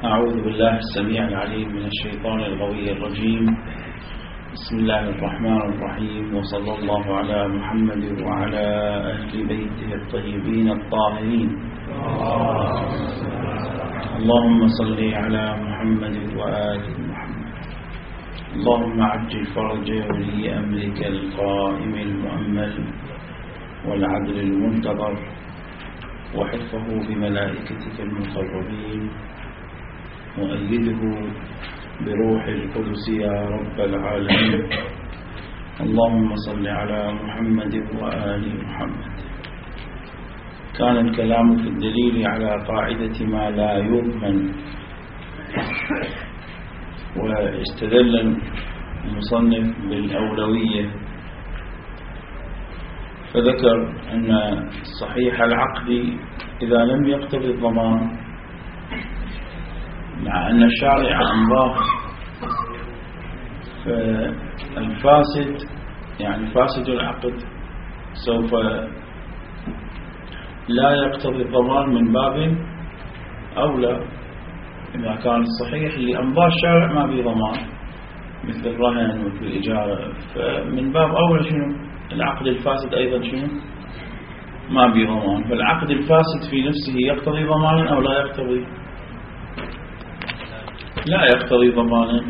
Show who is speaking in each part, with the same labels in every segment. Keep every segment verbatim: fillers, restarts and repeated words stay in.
Speaker 1: أعوذ بالله السميع العليم من الشيطان الغوي الرجيم. بسم الله الرحمن الرحيم، وصلى الله على محمد وعلى أهل بيته الطيبين الطاهرين. اللهم صل على محمد وآل محمد. اللهم عجل فرج ولي أمرك القائم المؤمل والعدل المنتظر، وحفظه بملائكتك المقربين، وأيده بروح القدس يا رب العالمين. اللهم صل على محمد وآل محمد. كان الكلام في الدليل على قاعدة ما لا يضمن، واستدل المصنف بالأولوية، فذكر أن صحيح العقد إذا لم يقتضي الضمان، مع أن الشارع أنباه، فالفاسد يعني فاسد العقد سوف لا يقتضي الضمان من باب أولى. إذا كان الصحيح اللي أنباه الشارع ما به ضمان، مثل الرهن ومثل الإجارة، فمن باب أولى شنو العقد الفاسد أيضا شنو ما به ضمان. فالعقد الفاسد في نفسه يقتضي ضمانا أو لا يقتضي؟ لا يقتضي ضمانا.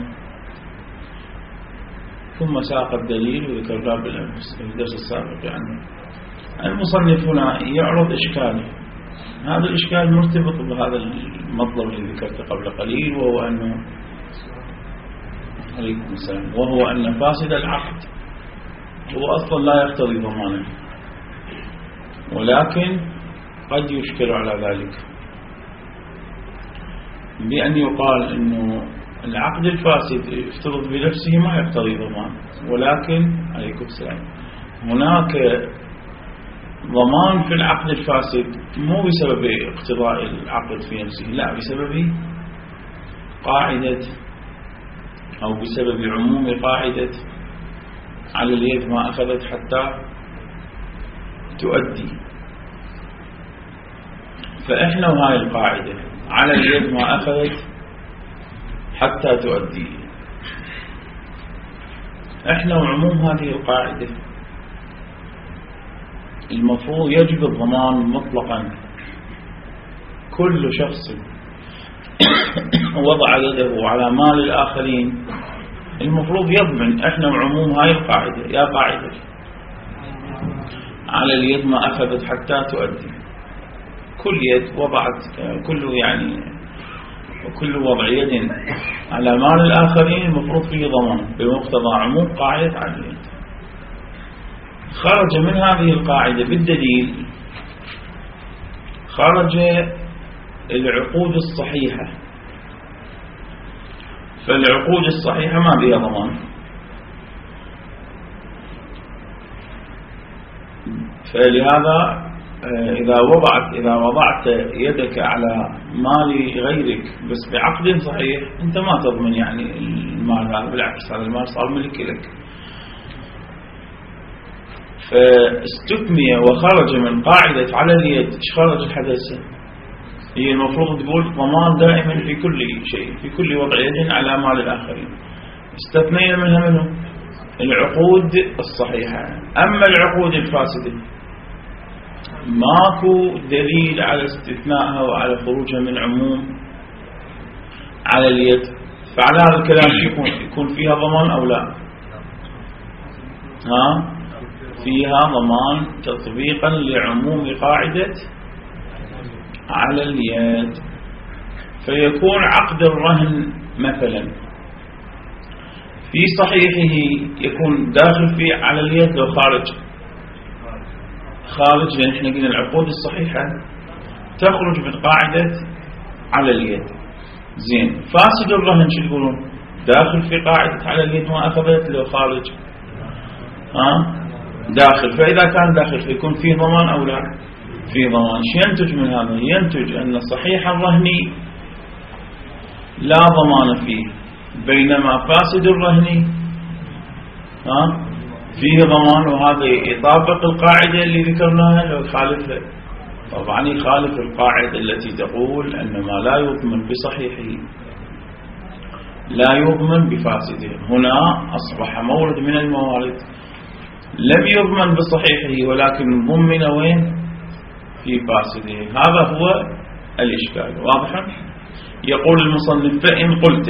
Speaker 1: ثم ساق الدليل وذكرناه بالدرس السابق. يعني المصنف هنا يعرض إشكال، هذا الإشكال مرتبط بهذا المطلب اللي ذكرته قبل قليل، وهو أنه عليكم السلام وهو أن فاسد العقد هو أصلا لا يقتضي ضمانا، ولكن قد يشكل على ذلك بأن يقال أنه العقد الفاسد يفترض بنفسه ما يقتضي ضمان، ولكن عليكم السلام هناك ضمان في العقد الفاسد مو بسبب اقتضاء العقد في نفسه، لا، بسبب قاعدة أو بسبب عموم قاعدة على اليد ما أخذت حتى تؤدي. فإحنا وهاي القاعدة على اليد ما أخذت حتى تؤدي، إحنا وعموم هذه القاعدة المفروض يجب الضمان مطلقا. كل شخص وضع يده على مال الآخرين المفروض يضمن. إحنا وعموم هاي القاعدة، يا قاعدة على اليد ما أخذت حتى تؤدي. كل يد وضعت، كل يعني وكل وضع يد على مال الآخرين المفروض فيه ضمان بمقتضى عموم قاعدة على اليد. خرج من هذه القاعدة بالدليل، خرج العقود الصحيحة، فالعقود الصحيحة ما بها ضمان. فلهذا إذا وضعت إذا وضعت يدك على مال غيرك بس بعقد صحيح، أنت ما تضمن يعني المال هذا، بالعكس هذا المال صار ملك لك. فاستثني وخرج من قاعدة على اليد. إيش خرج الحدث؟ هي المفروض تقول ضمان دائما في كل شيء، في كل وضع يد على مال الآخرين. استثنينا منها منه العقود الصحيحة. أما العقود الفاسدة ماكو دليل على استثنائها وعلى خروجها من عموم على اليد. فعلى هذا الكلام يكون يكون فيها ضمان أو لا؟ ها فيها ضمان تطبيقا لعموم قاعدة على اليد. فيكون عقد الرهن مثلا في صحيحه يكون داخل في على اليد لو خارج خارج لأن احنا قلنا العقود الصحيحة تخرج من قاعدة على اليد. زين، فاسد الرهن شو يقولون؟ داخل في قاعدة على اليد ما أخذت لو خارج ها داخل. فإذا كان داخل فيكون فيه ضمان أو لا؟ فيه ضمان. شو ينتج من هذا؟ ينتج أن صحيح الرهن لا ضمان فيه، بينما فاسد الرهن ها فيه ضمان. وهذا يطابق القاعدة اللي ذكرناها لو خالفها طبعا يخالف القاعدة التي تقول أن ما لا يضمن بصحيحه لا يضمن بفاسده. هنا أصبح مورد من الموارد لم يضمن بصحيحه ولكن ضمن وين؟ في فاسده. هذا هو الإشكال. واضح؟ يقول المصنف فإن قلت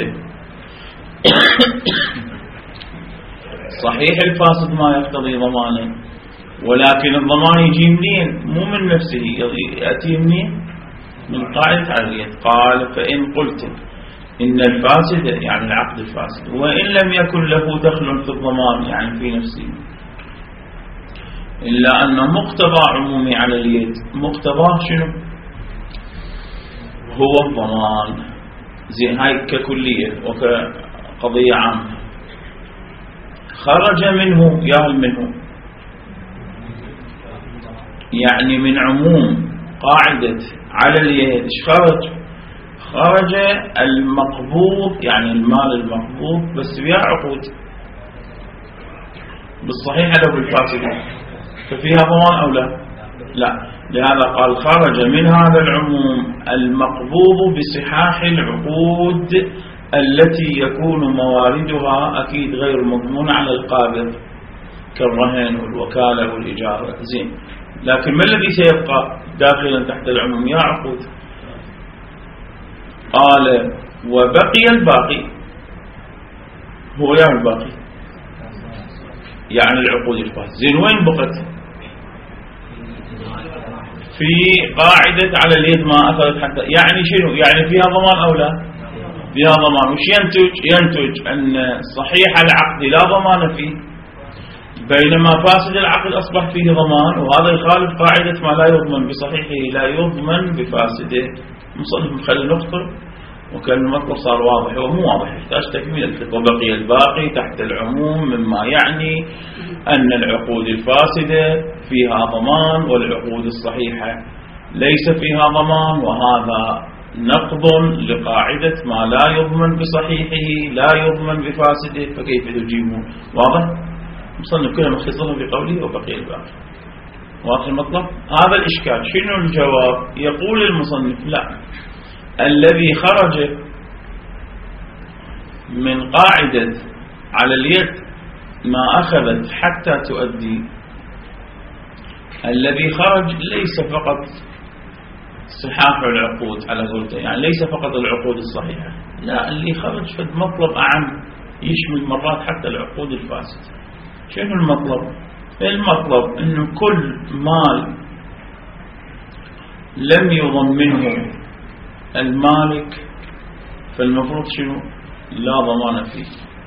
Speaker 1: صحيح الفاسد ما يقتضي ضمانه، ولكن الضمان يجي منين؟ مو من نفسه، يأتي منين؟ من قاعدة علية. قال فإن قلت إن الفاسد يعني العقد الفاسد وإن لم يكن له دخل في الضمان يعني في نفسه، إلا أن مقتضى عمومي على اليد، مقتضاه شنو؟ هو الضمان. زين هاي ككلية وكقضية عامة. خرج منه ياهل منه يعني من عموم قاعدة على اليد. ايش خرج؟ خرج المقبوض يعني المال المقبوض بس ويا عقود بالصحيح لو بالفاسد، ففيها ضمان أو لا؟ لا. لهذا قال خرج من هذا العموم المقبوض بصحاح العقود التي يكون مواردها أكيد غير مضمونة على القابض كالرهن والوكالة والإجارة. زين، لكن ما الذي سيبقى داخلا تحت العموم؟ يا عقود. قال وبقي الباقي. هو يا الباقي يعني العقود الفاسدة. زين وين بقت؟ في قاعدة على اليد ما أخذت حتى يعني شنو؟ يعني فيها ضمان أو لا؟ فيها ضمان. وش ينتج؟ ينتج أن صحيح العقد لا ضمان فيه، بينما فاسد العقد أصبح فيه ضمان، وهذا يخالف قاعدة ما لا يضمن بصحيحه لا يضمن بفاسده. مصنف مخلي نقطة وكان المطلب صار واضح ومو واضح، يحتاج تكميل. وبقي الباقي تحت العموم مما يعني أن العقود الفاسدة فيها ضمان والعقود الصحيحة ليس فيها ضمان، وهذا نقض لقاعدة ما لا يضمن بصحيحه لا يضمن بفاسده، فكيف تجيبون؟ واضح؟ مصنف كله مختصر في قوله وبقي الباقي. واضح المطلب؟ هذا الإشكال. شنو الجواب؟ يقول المصنف لا، الذي خرج من قاعدة على اليد ما أخذت حتى تؤدي، الذي خرج ليس فقط صحاح العقود على قولته، يعني ليس فقط العقود الصحيحة، لا، اللي خرج في مطلب أعم يشمل مرات حتى العقود الفاسدة. شنو المطلب؟ المطلب أنه كل مال لم يضمنه المالك فالمفروض شنو؟ لا ضمان فيه.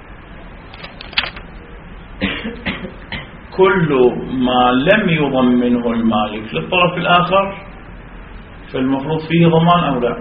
Speaker 1: كل ما لم يضمنه المالك للطرف الآخر فالمفروض فيه ضمان أو لا؟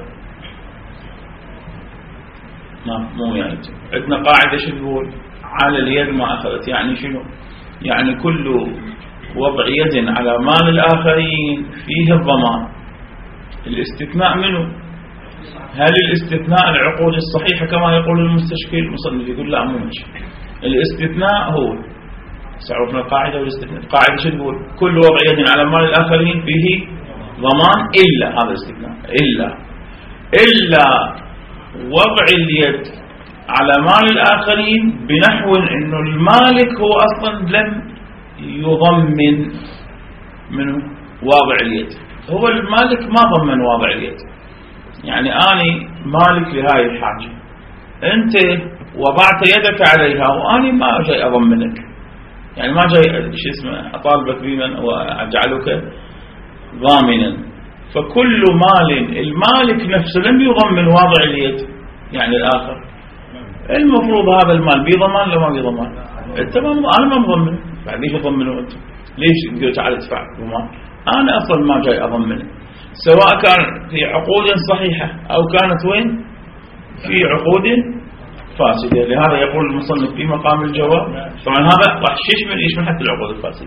Speaker 1: ما مو يعني. عندنا قاعدة شو تقول؟ على اليد ما أخذت، يعني شنو؟ يعني كل وضع يد على مال الآخرين فيه الضمان. الاستثناء منه؟ هل الاستثناء العقود الصحيحة كما يقول المستشكل؟ المصنف يقول لا، مو الاستثناء هو تعرفنا القاعدة والاستثناء. القاعدة شو تقول؟ كل وضع يد على مال الآخرين فيه ضمان إلا هذا الاستثناء، إلا إلا وضع اليد على مال الآخرين بنحو إنه المالك هو أصلا لم يضمن من واضع اليد، هو المالك ما ضمن واضع اليد. يعني أنا مالك لهاي الحاجة، أنت وضعت يدك عليها وأنا ما جاي أضمنك، يعني ما جاي شو اسمه أطالبك بمن وأجعلك ضامنا. فكل مال المالك نفسه لم يضمن واضع اليد يعني الآخر، المفروض هذا المال بضمان لو ما بضمان. أنت ما أنا ما مضمن، بعد ليش أضمنه أنت؟ ليش تقول تعال ادفع ضمان؟ أنا أصلا ما جاي أضمنه، سواء كان في عقود صحيحة أو كانت وين في عقود فاسدة. لهذا يقول المصنف في مقام الجواب. طبعا هذا راح يشمل يشمل حتى العقود الفاسدة.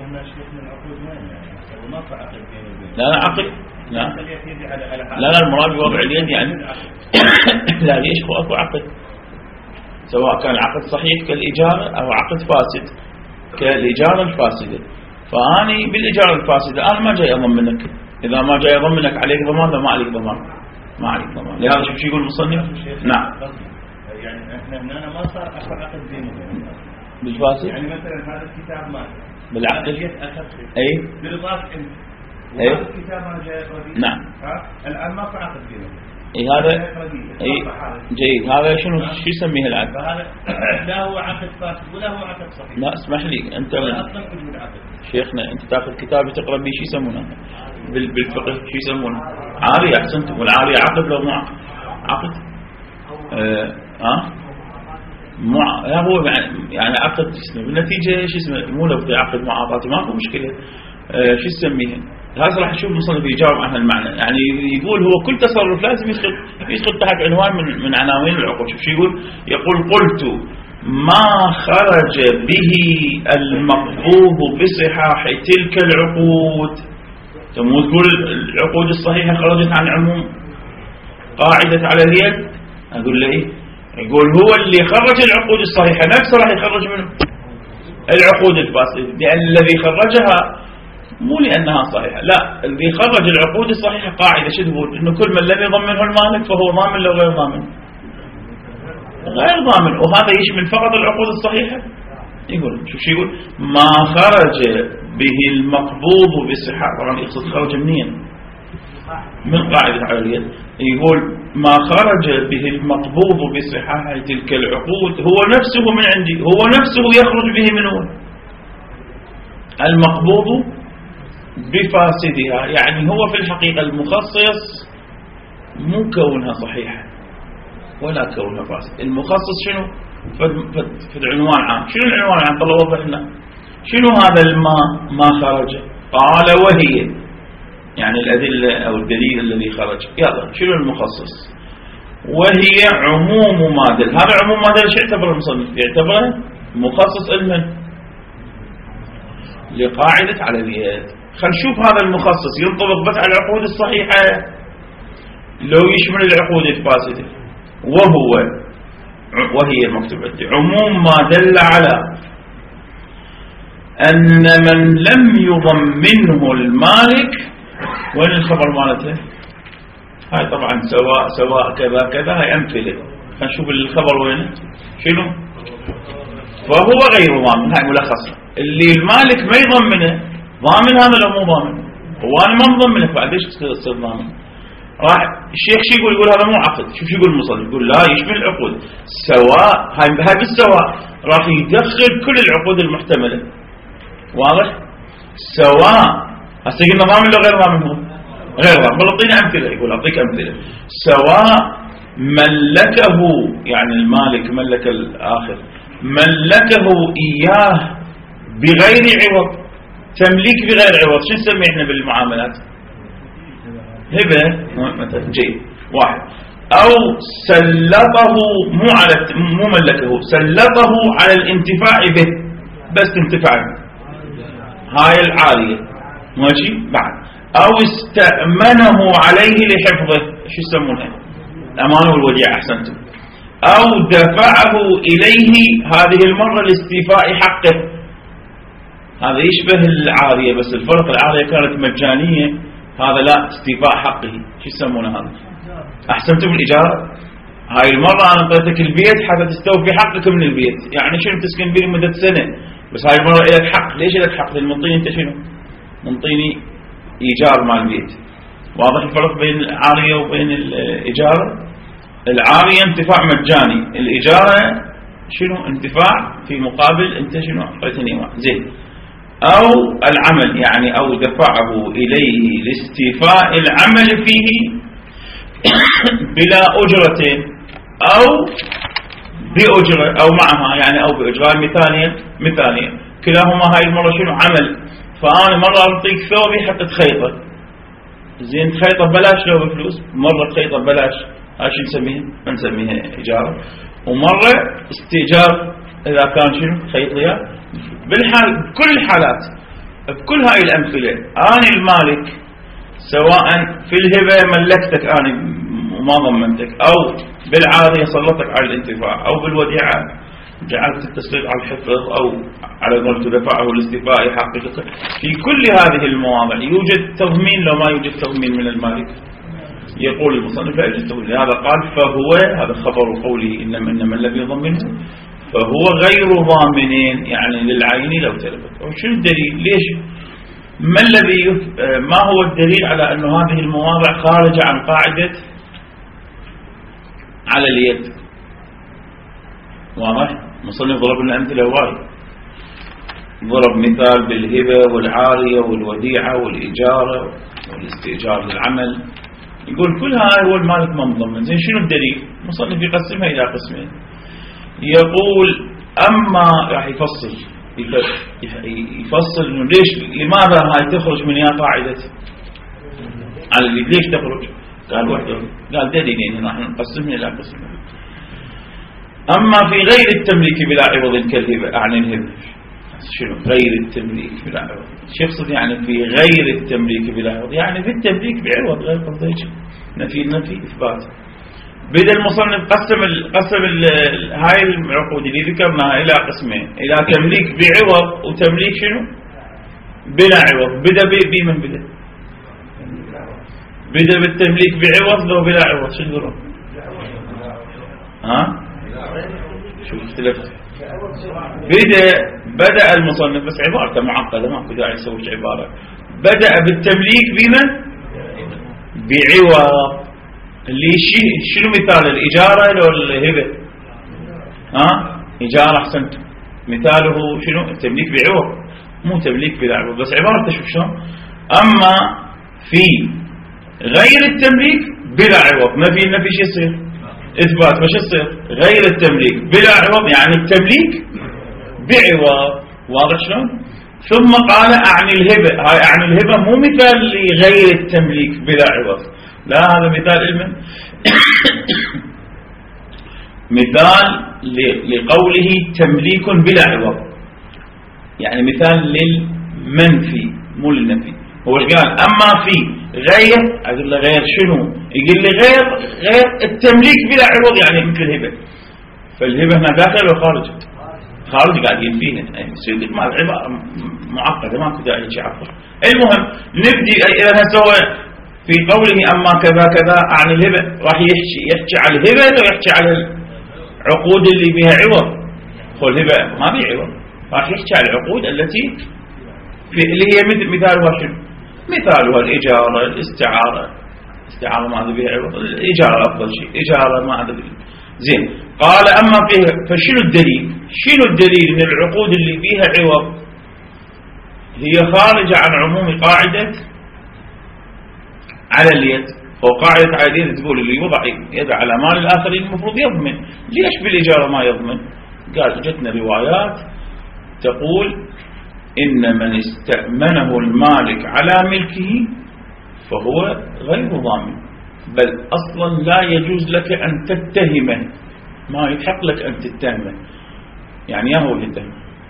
Speaker 1: لا لا عقد لا لا لا المراد بوضع اليد يعني لا ليش هو أكو عقد، سواء كان عقد صحيح كالإجارة أو عقد فاسد كالإجارة الفاسدة. فأني بالإجارة الفاسدة أنا ما جاي أضمنك، إذا ما جاء يضمنك عليك ضمان لا ما عليك ضمان، ما عليك ضمان. لهذا شوف شو يقول المصنف. نعم
Speaker 2: يعني احنا هنا ما صار اخر عقد بينه
Speaker 1: بالفاسد،
Speaker 2: يعني مثلا هذا الكتاب مال
Speaker 1: بالعقد اي
Speaker 2: بالاضافه انت
Speaker 1: اي
Speaker 2: الكتاب ما جاء قضيه.
Speaker 1: نعم
Speaker 2: ها الان ما في عقد بينه.
Speaker 1: اي هذا اي جيد. هذا شنو شو يسميه العقد؟
Speaker 2: فهذا لا هو عقد فاسد ولا هو عقد صحيح.
Speaker 1: لا اسمح لي انت
Speaker 2: اصلا كل عقد
Speaker 1: شيخنا، انت تاخذ كتاب تقرا به شو يسمونه بالفقه؟ شو يسمونه؟ عارية. احسنتم. والعارية عقد لو مو عقد؟ عقد اه, آه؟ مو هو يعني عقد بالنتيجة شو اسمه، مو لو عقد معاطاتي ماكو مشكلة. اه شو تسميه؟ هذا راح نشوف المصنف يجاوب عن هالمعنى. يعني يقول هو كل تصرف لازم يدخل يدخل تحت عنوان من من عناوين العقود. شوف شو يقول؟ يقول قلت ما خرج به المقبوض بصحاح تلك العقود. مو تقول العقود الصحيحة خرجت عن عموم قاعدة على اليد؟ أقول له إيه؟ يقول هو اللي خرج العقود الصحيحة نفسه راح يخرج منه العقود الفاسدة، لأن الذي خرجها مو لأنها صحيحة، لا، اللي خرج العقود الصحيحة قاعدة شو تقول؟ إنه كل من لم يضمنه المالك فهو ضامن لو غير ضامن، غير ضامن. وهذا يشمل فقط العقود الصحيحة. يقول شوف شو يقول؟ ما خرج به المقبوض بصحة، طبعا يقصد خرج منين؟ من قاعدة على اليد. يقول ما خرج به المقبوض بصحة تلك العقود هو نفسه من عندي، هو نفسه يخرج به من هو المقبوض بفاسدها. يعني هو في الحقيقة المخصص مو كونها صحيحة ولا كونها فاسد. المخصص شنو؟ في العنوان عام. شنو العنوان عام؟ طلع وضح لنا شنو هذا الماء ما خرج. قال وهي، يعني الأدلة أو الدليل الذي خرج. يلا شنو المخصص؟ وهي عموم ما دل. هذا عموم ما دل شو يعتبر المصنف؟ يعتبره مخصص علما لقاعدة على اليد. خلينا نشوف هذا المخصص ينطبق بس على العقود الصحيحة لو يشمل العقود الفاسدة. وهو وهي مكتوب عندي عموم ما دل على أن من لم يضمنه المالك. وين الخبر مالته؟ هاي طبعا سواء سواء كذا كذا، هاي أمثلة. خلينا نشوف الخبر وين شنو. فهو غير ضامن، هاي ملخصة. اللي المالك ما يضمنه ضامن هذا لو مو ضامن. هو أنا ما مضمنه فعليش تصير ضامن؟ راح الشيخ شو يقول؟ يقول هذا مو عقد. شوف شو يقول المصنف؟ يقول لا يشمل العقود سواء. هاي هاي بالسواء راح يدخل كل العقود المحتملة. واضح؟ سواء هسه قلنا ضامن لو غير ضامن؟ هو غير ضامن. بل اعطينا امثله. يقول اعطيك امثله. سواء ملكه، يعني المالك ملك الاخر ملكه اياه بغير عوض. تمليك بغير عوض شو نسميه احنا بالمعاملات؟ هبه مثلا. جيد. واحد. او سلطه، مو على مو ملكه، سلطه على الانتفاع به، بس انتفاع به. هاي العالية ماشي. بعد او استأمنه عليه لحفظه، شو يسمونها؟ الأمانة والوديعة. أحسنتم. او دفعه إليه، هذه المرة لاستيفاء حقه. هذا يشبه العارية، بس الفرق العارية كانت مجانية، هذا لا، استيفاء حقه. شو يسمونه هذا؟ أحسنتم. الإجارة. هاي المرة أنا أعطيتك البيت حتى تستوفي حقك من البيت. يعني شنو تسكن به لمدة سنة، بس هاي المرة إلك حق. ليش إلك حق؟ لأن منطيني أنت شنو؟ منطيني إيجار مال البيت. واضح الفرق بين العارية وبين الإجارة؟ العارية انتفاع مجاني، الإجارة شنو؟ انتفاع في مقابل أنت شنو أعطيتني زين. أو العمل، يعني أو دفعه إليه لاستيفاء العمل فيه بلا أجرة أو بأجرة أو معها، يعني أو بأجرة. مثالية مثالية كلاهما هاي المرة شنو؟ عمل. فأنا مرة أعطيك ثوبي حتى تخيطه، زين تخيطه ببلاش لو بفلوس، مرة تخيطه ببلاش، هاي شو نسميها؟ ما نسميها إجارة. ومرة استئجار إذا كان شنو؟ خيط ليا. بالحال بكل الحالات بكل هاي الأمثلة أنا المالك، سواء في الهبة ملكتك أنا وما ضمنتك، أو بالعارية سلطتك على الانتفاع، أو بالوديعة جعلت التسليط على الحفظ أو على قولته دفعه الاستيفاء حقيقة. في كل هذه المواضع يوجد تضمين لو ما يوجد تضمين من المالك. يقول المصنف لا يوجد تضمين، هذا قال فهو، هذا خبر قوله إنما إنما الذي يضمنه فهو غير ضامن، يعني للعين لو تلفت. وشو الدليل؟ ليش؟ ما الذي ما هو الدليل على أن هذه المواضع خارجة عن قاعدة على اليد؟ واضح؟ مصنف ضرب لنا أمثلة وايد، ضرب مثال بالهبة والعارية والوديعة والإجارة والاستئجار للعمل، يقول كل هذا هو المالك ما مضمن. زين شنو الدليل؟ مصنف يقسمها إلى قسمين. يقول أما راح يفصل يفصل إنه ليش لماذا هاي تخرج من يا قاعدة على اللي ليش تخرج؟ قال وحده، قال دليلين راح نقسمها إلى قسمين. أما في غير التمليك بلا عوض كالهبة، عن الهبة شنو غير التمليك بلا عوض؟ شو يقصد يعني في غير التمليك بلا عوض؟ يعني في التمليك بعوض غير قصدي نفي النفي إثبات. بدأ المصنف قسم ال قسم ال هاي العقود اللي ذكرناها إلى قسمين، إلى تمليك بعوض وتمليك شنو بلا عوض. بدأ بمن بدأ؟ بدأ بالتمليك بعوض لو بلا عوض شو تقولون؟ ها؟ شو اختلفت؟ بدأ بدأ المصنف بس عبارته معقدة ما في داعي يسوي عبارة. بدأ بالتمليك بمن؟ بعوض. اللي شنو مثال الإجارة لو الهبة؟ ها؟ إجارة أحسنت، مثاله شنو؟ التمليك بعوض مو تمليك بلا عوض. بس عبارة تشوف شلون؟ أما في غير التمليك بلا عوض ما في النفي شو يصير؟ إثبات. مش يصير غير التمليك بلا عوض يعني التمليك بعوض. واضح شلون؟ ثم قال أعني الهبة. هاي أعني الهبة مو مثال لغير التمليك بلا عوض، لا هذا مثال علم مثال لقوله تمليك بلا عوض، يعني مثال للمنفي مو للنفي. هو قال أما في غير، أقول له غير شنو؟ يقول لي غير غير التمليك بلا عوض يعني مثل الهبة. فالهبة هنا داخل وخارج؟ خارج قاعدين فيها. سيدك ما العبارة معقدة ما كنت أي شيء عقل. المهم نبدي إذا سوى في قوله أما كذا كذا عن الهبة راح يحكي يحكي على الهبة أو يحكي على العقود اللي بها عوض. هو الهبة ما بها عوض، راح يحكي على العقود التي في اللي هي مثل مثالها شنو؟ مثالها الإجارة، الاستعارة. استعارة ما بها عوض، الإجارة أفضل شيء، إجارة ما أدري. زين قال أما فيه فشنو الدليل؟ شنو الدليل إن العقود اللي فيها عوض هي خارجة عن عموم قاعدة على اليد؟ وقاعدة على اليد تقول اللي يوضع يد على مال الآخرين المفروض يضمن. ليش بالإجارة ما يضمن؟ قال جتنا روايات تقول إن من استأمنه المالك على ملكه فهو غير ضامن، بل أصلا لا يجوز لك أن تتهمه، ما يحق لك أن تتهمه. يعني يا هو يتهم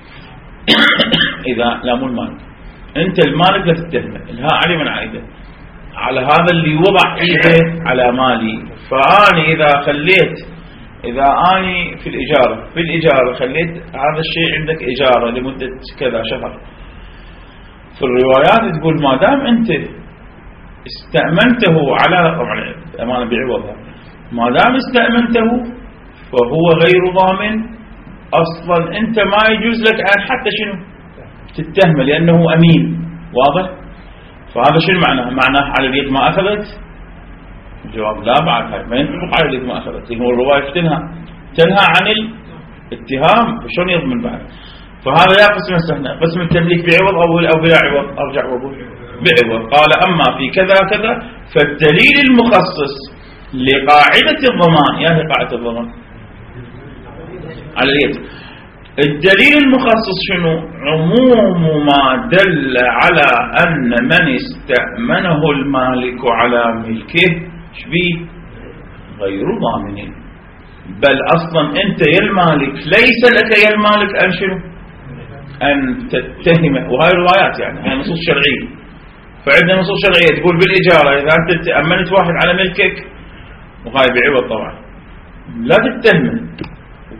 Speaker 1: إذا لا مو المالك، أنت المالك لا تتهمه، الها علي من عائده على هذا اللي وضع إيده على مالي. فأني إذا خليت إذا أني في الإجارة في الإجارة خليت هذا الشيء عندك إجارة لمدة كذا شهر، في الروايات تقول ما دام أنت استأمنته على طبعا أمانة بعوضها، ما دام استأمنته فهو غير ضامن أصلا. أنت ما يجوز لك أن حتى شنو تتهمه لأنه أمين. واضح؟ فهذا شنو معناه؟ معناه على اليد ما أخذت؟ الجواب لا، بعد هاي ما ينطبق على اليد ما أخذت. هو الرواية تنهى تنهى عن الاتهام، فشون يضمن بعد؟ فهذا يا قسم السهنة، قسم التمليك بعوض أو أو بلا عوض. أرجع وأقول بعوض. قال أما في كذا كذا فالدليل المخصص لقاعدة الضمان، يا هي قاعدة الضمان على اليد، الدليل المخصص شنو؟ عموم ما دل على أن من استأمنه المالك على ملكه شبيه غير ضامن، بل أصلا أنت يا المالك ليس لك يا المالك أن شنو؟ أن تتهمه. وهاي روايات يعني هاي نصوص شرعية. فعندنا نصوص شرعية تقول بالإجارة إذا أنت تأمنت واحد على ملكك وهاي بعوض طبعا لا تتهمه،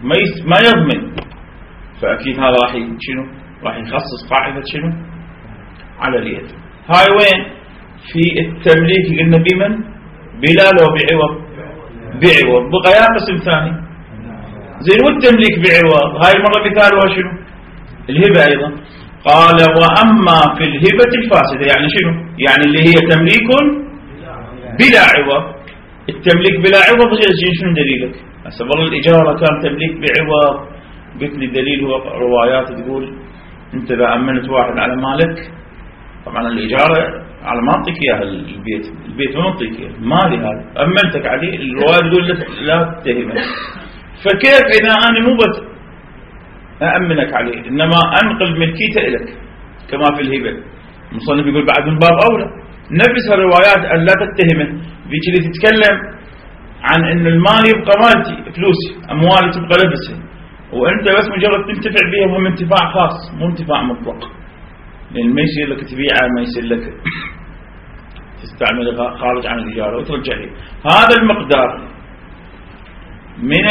Speaker 1: ما ما يضمن، فأكيد هذا راح شنو راح يخصص قاعدة شنو على اليد. هاي وين في التمليك قلنا بمن بلا لو بعوض بعوض بقى يا قسم ثاني زين. والتمليك بعوض هاي مرة مثالها شنو الهبة أيضا. قال وأما في الهبة الفاسدة يعني شنو يعني اللي هي تمليك بلا عوض. التمليك بلا عوض شنو دليلك؟ هسه والله الإجارة كان تمليك بعوض، قلت لي دليل هو روايات تقول انت اذا امنت واحد على مالك، طبعا الإجارة على ما اعطيك اياها البيت، البيت ما اعطيك اياه مالي هذا، امنتك عليه الرواية تقول لا تتهمه. فكيف اذا انا مو بس أأمنك عليه إنما أنقل ملكيته إليك كما في الهبة؟ المصنف يقول بعد من باب أولى نفس الروايات أن لا تتهمه. بيجي اللي تتكلم عن أن المال يبقى مالتي فلوسي أموالي تبقى لبسه، وأنت بس مجرد تنتفع بها مهم انتفاع خاص مو انتفاع مطلق، لأن ما يصير لك تبيعها ما يصير لك تستعملها خارج عن الإجارة وترجع لي. هذا المقدار من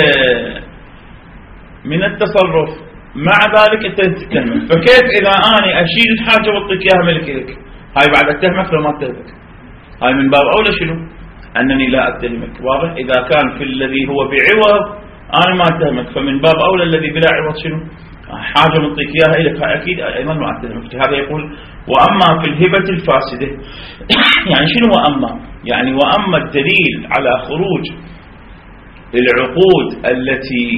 Speaker 1: من التصرف مع ذلك انت تتهمه. فكيف اذا انا اشيل الحاجه واعطيك اياها ملك لك؟ هاي بعد اتهمك لو ما اتهمك؟ هاي من باب اولى شنو انني لا اتهمك. واضح؟ اذا كان في الذي هو بعوض انا ما اتهمك، فمن باب اولى الذي بلا عوض شنو حاجه نعطيك اياها لك اكيد ايضا ما اتهمك. هذا يقول واما في الهبه الفاسده يعني شنو واما؟ يعني واما الدليل على خروج العقود التي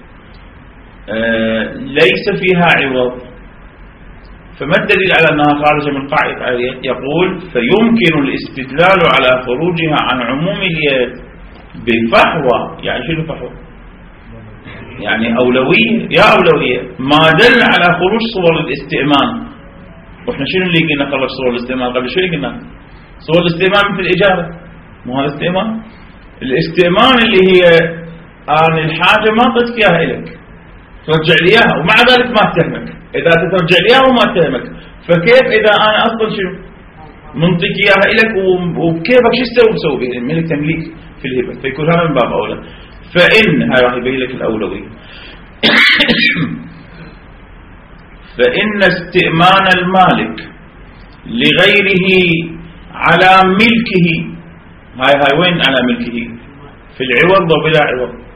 Speaker 1: آه ليس فيها عوض، فما الدليل على أنها خارجة من قاعدة اليد؟ يقول فيمكن الاستدلال على خروجها عن عموم اليد بفحوى. يعني شنو فحوى؟ يعني أولوية. يا أولوية ما دل على خروج صور الاستئمان. وإحنا شنو اللي قلنا خرج صور الاستئمان قبل شوي؟ قلنا صور الاستئمان مثل الإجارة، مو هذا استئمان؟ الاستئمان اللي هي أنا الحاجة ما قلت فيها إليك ترجع لي اياها ومع ذلك ما اتهمك. اذا ترجع لي اياها وما اتهمك، فكيف اذا انا اصلا شنو منطيك اياها الك وبكيفك شو تسوي تسوي بها؟ الملك تمليك في الهبه، فيكون هذا من باب اولى. فان هاي راح يبين لك الاولويه فان استئمان المالك لغيره على ملكه، هاي هاي وين على ملكه؟ في العوض وبلا عوض.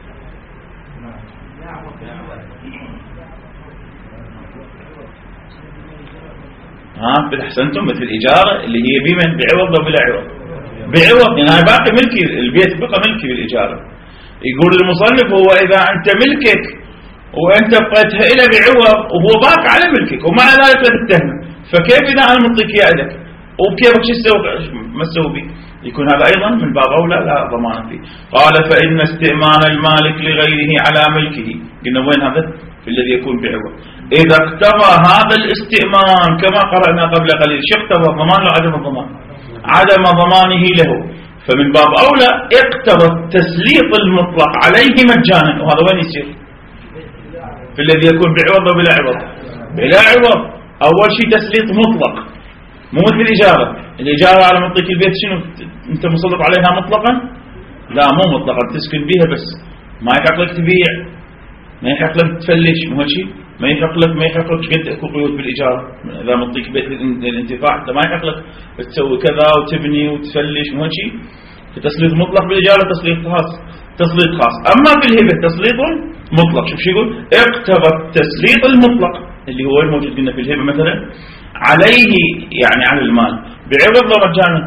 Speaker 1: ها بالأحسنتم مثل الإجارة اللي هي بمن بعوض وبلا عوض. بعوض يعني هاي باقي ملكي، البيت بقى ملكي بالإجارة. يقول المصنف هو إذا أنت ملكك وأنت بقيتها إلى بعوض وهو باقي على ملكك ومع ذلك لا تتهم، فكيف إذا أنا منطيك إياه لك وكيفك شو تسوي ما تسوي به؟ يكون هذا أيضا من باب أولى لا ضمان فيه. قال فإن استئمان المالك لغيره على ملكه، قلنا وين هذا؟ في الذي يكون بعوض. إذا اقتضى هذا الاستئمان كما قرأنا قبل قليل، شو اقتضى الضمان لو عدم الضمان؟ عدم ضمانه له، فمن باب أولى اقتضى التسليط المطلق عليه مجانا. وهذا وين يصير؟ في الذي يكون بعوض وبلا عوض. بلا عوض أول شيء تسليط مطلق، مو مثل الإجارة. الإجارة على منطقة البيت شنو أنت مسلط عليها مطلقا؟ لا مو مطلقا، تسكن بها بس، ما يحق لك تبيع، ما يحق لك تفلش، مو هالشيء؟ ما يحق لك ما يحق لك قد اكو قيود بالإجارة. إذا منطيك بيت للانتفاع أنت ما يحق لك تسوي كذا وتبني وتفلش، مو هالشيء؟ تسليط مطلق بالإجارة تسليط خاص، تسليط خاص. أما بالهبة تسليط مطلق. شوف شو يقول؟ اقتضى التسليط المطلق اللي هو الموجود قلنا في الهبة مثلا عليه، يعني على المال بعوض لو مجانا.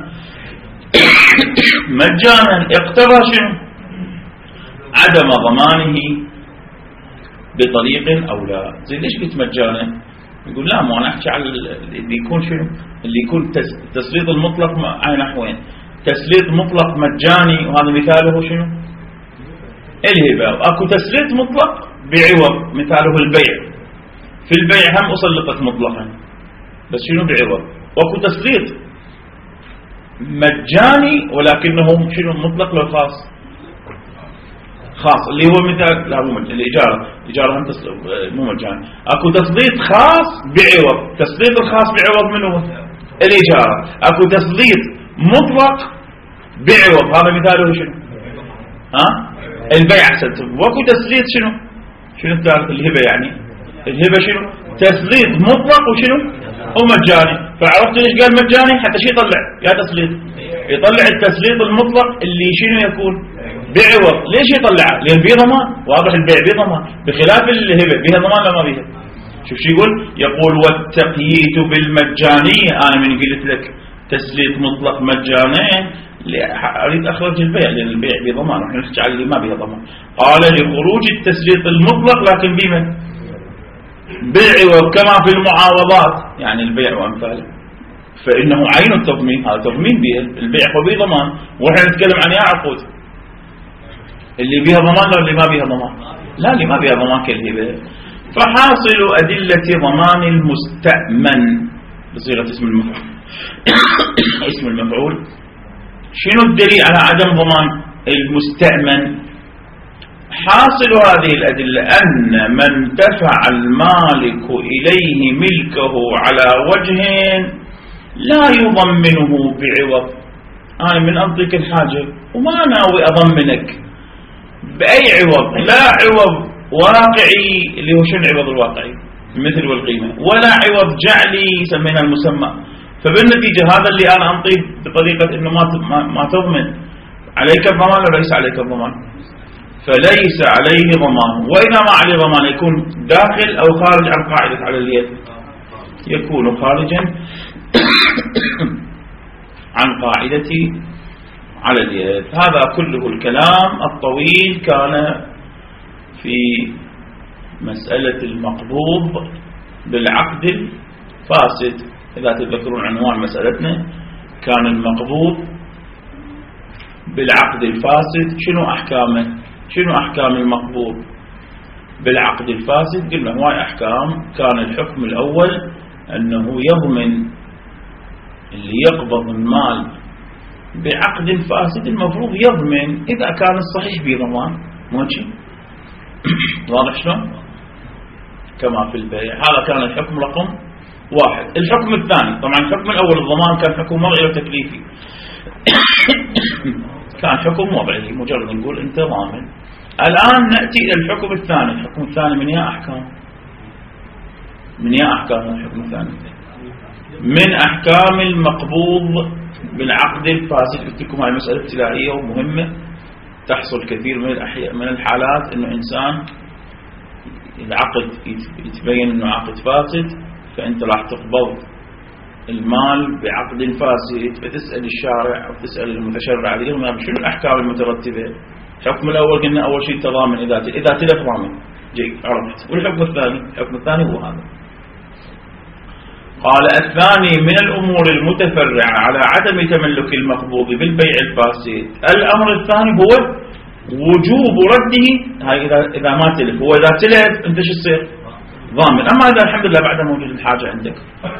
Speaker 1: مجانا اقتضى شنو؟ عدم ضمانه بطريق أو لا. زي ليش قلت مجانا؟ يقول لا مو أنا أحكي على اللي يكون شنو؟ اللي يكون تسليط المطلق على نحوين. تسليط مطلق مجاني وهذا مثاله شنو؟ الهبة. أكو تسليط مطلق بعوض مثاله البيع. في البيع هم أسلطك مطلقا بس شنو بعوض. وأكو تسليط مجاني ولكنه شنو مطلق لو خاص خاص اللي هو مثال لا مو مجاني الإجارة. الإجارة هم مو مجاني. أكو تسليط خاص بعوض. تسليط الخاص بعوض منه الإجارة. أكو تسليط مطلق بعوض، هذا مثاله شنو؟ ها البيع أحسنت. وكو تسليط شنو شنو الثالث؟ الهبة. يعني الهبة شنو؟ تسليط مطلق وشنو ومجاني. فعرفت ليش قال مجاني؟ حتى شي يطلع يا تسليط، يطلع التسليط المطلق اللي شنو يكون بعوض. ليش يطلعه؟ لأن بيه ضمان. واضح البيع بيه ضمان، بخلاف الهبة بيها ضمان لا ما بيها. شوف شو يقول، يقول والتقييد بالمجانية. أنا من قلت لك تسليط مطلق مجانين أريد أخرج البيع، لأن البيع بضمان ونحن نحكي على اللي ما بها ضمان. قال لخروج التسليط المطلق لكن بما بعوض كما في المعاوضات، يعني البيع وأمثاله، فإنه عين التضمين. هذا تضمين بها البيع وبه ضمان، ونحن نتكلم عن يا عقود اللي بها ضمان لو اللي ما بها ضمان؟ لا، اللي ما بها ضمان كالهبة. فحاصل أدلة ضمان المستأمن بصيغة اسم المفعول اسم المفعول. شنو الدليل على عدم ضمان المستأمن؟ حاصل هذه الأدلة أن من دفع المالك إليه ملكه على وجه لا يضمنه بعوض. أنا من أعطيك الحاجة وما ناوي أضمنك بأي عوض، لا عوض واقعي اللي هو شنو العوض الواقعي مثل والقيمة، ولا عوض جعلي سمينا المسمى. فبالنتيجة هذا اللي أنا أنطيه بطريقة إنه ما ما تضمن عليك الضمان ولا ليس عليك الضمان، فليس عليه ضمان. وإذا ما عليه ضمان يكون داخل أو خارج عن قاعدة على اليد، يكون خارجا عن قاعدة على اليد. هذا كله الكلام الطويل كان في مسألة المقبوض بالعقد الفاسد. إذا تذكرون عنوان مسألتنا كان المقبوض بالعقد الفاسد شنو أحكامه؟ شنو أحكام المقبوض بالعقد الفاسد؟ قلنا هواي أحكام. كان الحكم الأول أنه يضمن اللي يقبض المال بعقد فاسد، المفروض يضمن إذا كان الصحيح بضمان، ماشي واضح شلون؟ كما في البيع. هذا كان الحكم رقم واحد. الحكم الثاني، طبعا الحكم الأول الضمان كان حكم وضعي وتكليفي كان حكم وضعي مجرد نقول أنت ضامن. الآن نأتي إلى الحكم الثاني. الحكم الثاني من يا أحكام من يا أحكام الحكم الثاني من أحكام المقبوض بالعقد الفاسد. قلت لكم هاي مسألة ابتدائية ومهمة، تحصل كثير من الأحياء من الحالات إنه إنسان العقد يتبين إنه عقد فاسد، فأنت راح تقبض المال بعقد فاسد، فتسأل الشارع أو تسأل المتشرع عليهم شنو الأحكام المترتبة. الحكم الأول قلنا أول شيء تضامن، إذا إذا تلف ضامن جيد عرفت. والحكم الثاني الحكم الثاني هو هذا. قال الثاني من الأمور المتفرعة على عدم تملك المقبوض بالبيع الفاسد، الأمر الثاني هو وجوب رده. هاي إذا إذا ما تلف، هو إذا تلف أنت شو تصير؟ ضامن. أما إذا الحمد لله بعد موجود الحاجة عندك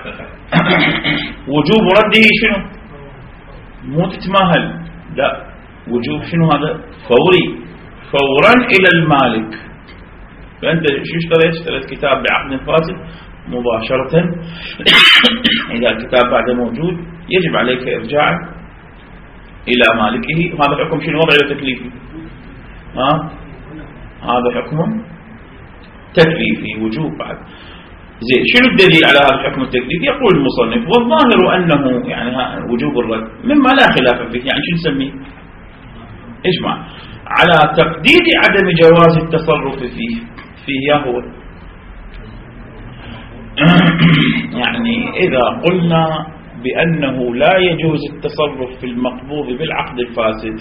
Speaker 1: وجوب رده شنو؟ مو تتماهل، لا، وجوب شنو هذا؟ فوري، فورا إلى المالك. فأنت شو اشتريت؟ اشتريت كتاب بعقد فاسد مباشرة إذا الكتاب بعد موجود يجب عليك إرجاعه إلى مالكه. هذا حكم شنو؟ وضعي وتكليفي. ها هذا حكم تكليفي وجوب بعد. زين، شنو الدليل على هذا الحكم التكليفي؟ يقول المصنف والظاهر أنه يعني وجوب الرد مما لا خلاف فيه. يعني شو نسميه؟ اجمع على تقدير عدم جواز التصرف فيه فيه هو يعني إذا قلنا بأنه لا يجوز التصرف في المقبوض بالعقد الفاسد،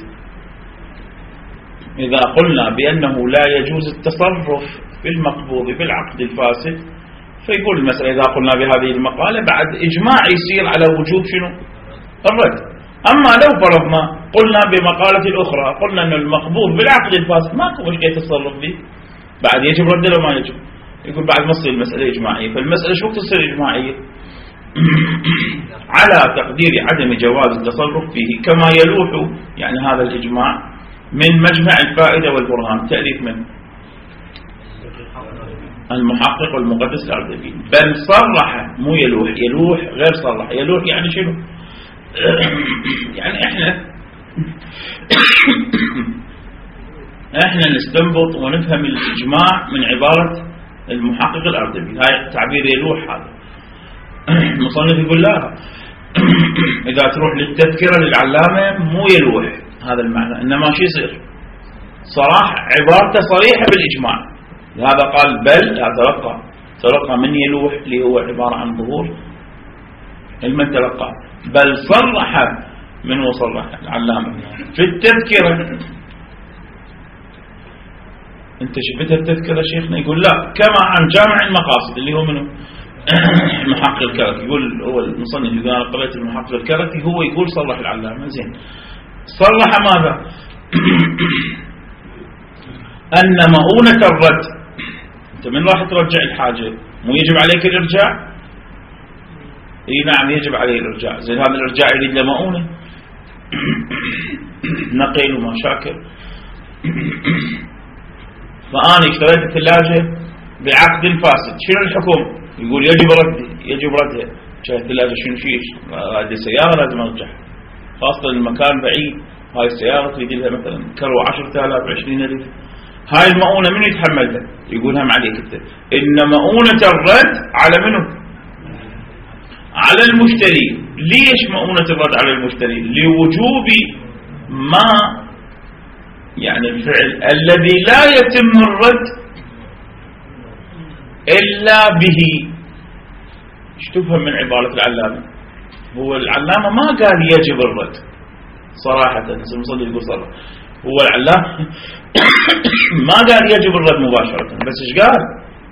Speaker 1: إذا قلنا بأنه لا يجوز التصرف في المقبوض بالعقد الفاسد، فيقول المسألة إذا قلنا بهذه المقالة بعد إجماع يصير على وجوب شنو؟ الرد. أما لو فرضنا قلنا بمقالة الأخرى قلنا أن المقبوض بالعقد الفاسد ماكو وش يتصرف به، بعد يجب رده لو ما يجب؟ يقول بعد ما تصير المسألة إجماعية. فالمسألة شو تصير إجماعية؟ على تقدير عدم جواز التصرف فيه كما يلوح يعني هذا الإجماع من مجمع الفائدة والبرهان، تأليف من المحقق والمقدس الأردبيلي. بل صرح، مو يلوح، يلوح غير صرح. يلوح يعني شنو؟ يعني احنا احنا نستنبط ونفهم الإجماع من عبارة المحقق الأردبيل. هاي تعبير يلوح هذا. المصنف يقول لا، إذا تروح للتذكرة للعلامة مو يلوح هذا المعنى، إنما شو يصير صراحة، عبارته صريحة بالإجماع. لهذا قال بل لا تلقى، تلقى من يلوح اللي هو عبارة عن ظهور علم تلقى، بل صرح من وصرح العلامة في التذكرة. انت شفتها التذكرة شيخنا؟ يقول لا، كما عن جامع المقاصد اللي هو منه المحقق الكركي. يقول هو المصنف يقول انا قرأت المحقق الكركي، هو يقول صرح العلامة. زين، صرح ماذا؟ أن مؤونة الرد، انت من راح ترجع الحاجة مو يجب عليك الارجاع؟ اي نعم يجب عليه الارجاع. زين، هذا الارجاع يريد له مؤونة، نقل وما شاكل. فأنا اشتريت الثلاجة بعقد فاسد، شنو الحكم؟ يقول يجب رد يجب ردها. شايف الثلاجة شنو شيء؟ هذه سيارة لازم ارجعها، خاصة المكان بعيد. هاي السيارة تريد لها مثلا كرو عشرة آلاف عشرين ألف، هاي المؤونة منو يتحملها؟ يقول هم عليك انت. إن مؤونة الرد على منو؟ على المشتري. ليش مؤونة الرد على المشتري؟ لوجوب ما يعني الفعل الذي لا يتم الرد إلا به. ايش تفهم من عبارة العلامة؟ هو العلامة ما قال يجب الرد صراحة، المصلي يقول صراحة، هو العلامة ما قال يجب الرد مباشرة، بس ايش قال؟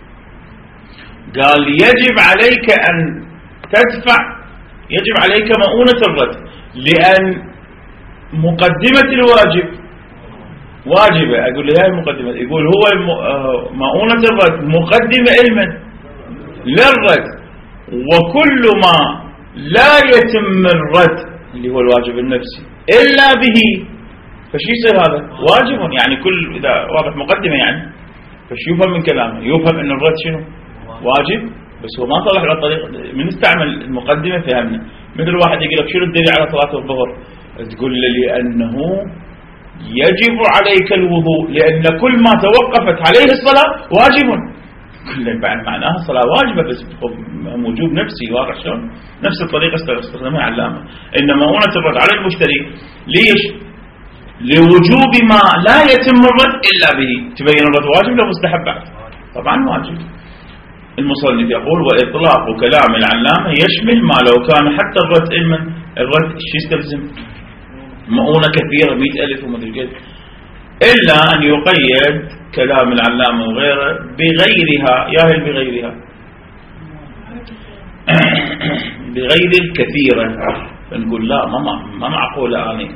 Speaker 1: قال يجب عليك أن تدفع، يجب عليك مؤونة الرد، لأن مقدمة الواجب واجبة. أقول له هاي مقدمة، يقول هو مؤونة الرد مقدمة علما للرد، وكل ما لا يتم الرد اللي هو الواجب النفسي إلا به، فشي يصير هذا واجب. يعني كل إذا واضح مقدمة يعني، فشي يفهم من كلامه؟ يفهم أن الرد شنو؟ واجب. بس هو ما صلح على الطريق من استعمل المقدمة فهمنا. مثل واحد يقول لك شنو الدليل على صلاة الظهر؟ تقول له لأنه يجب عليك الوضوء، لأن كل ما توقفت عليه الصلاة واجب. كل معناها الصلاة واجبة، بس موجوب نفسي. واضح شلون؟ نفس الطريقة استخدمها علامة. إن مؤونة الرد على المشتري ليش؟ لوجوب ما لا يتم الرد إلا به. تبين الرد واجب لو مستحب بعد؟ طبعا واجب. المصنف يقول وإطلاق كلام العلامة يشمل ما لو كان حتى الرد علما. الرد شو يستلزم؟ مؤونة كثيرة مئة ألف ومدري كيف، إلا أن يقيد كلام العلامة وغيره بغيرها. ياهل بغيرها بغير الكثيرة. فنقول لا، ما ما معقولة أنا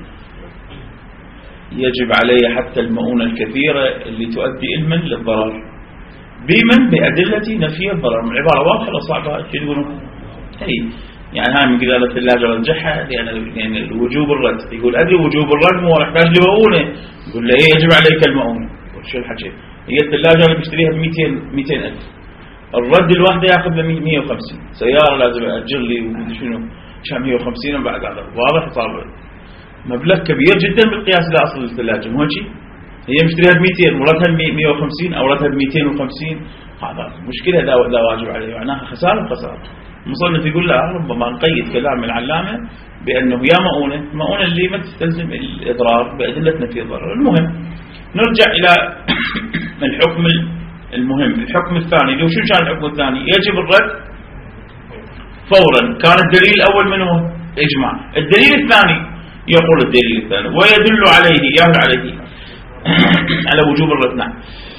Speaker 1: يجب علي حتى المؤونة الكثيرة اللي تؤدي علما للضرر. بمن؟ بأدلة نفي الضرر. عبارة واضحة ولا صعبة؟ شو يقولون؟ هي يعني هاي من قلالة الثلاجة رجحها لأن يعني وجوب الرد. يقول أدري وجوب الرد مو يحتاج لمؤونة. يقول له إيه يجب عليك المؤونة. شو الحكي؟ هي الثلاجة أنا بشتريها ب مئتين ألف، الرد الواحدة يأخذ له مئة وخمسين. سيارة لازم أجر لي وشنو كان مئة وخمسين وبعد هذا. واضح؟ صار مبلغ كبير جدا بالقياس لأصل الثلاجة. مو هيك؟ هي مشتريها ب مئتين ورتها مئة وخمسين أو رتها ب مئتين وخمسين. هذا مشكلة لا واجب عليه، معناها خسارة خسارة. المصنف يقول لا، ربما نقيد كلام العلامة بأنه يا مؤونة، مؤونة اللي ما تستلزم الإضرار بأدلة نفي الضرر. المهم نرجع إلى الحكم المهم. الحكم الثاني اللي هو شو كان الحكم الثاني؟ يجب الرد فورا. كان الدليل الأول من هو؟ إجماع. الدليل الثاني يقول الدليل الثاني ويدل عليه يهل عليه على وجوب الرد. نعم.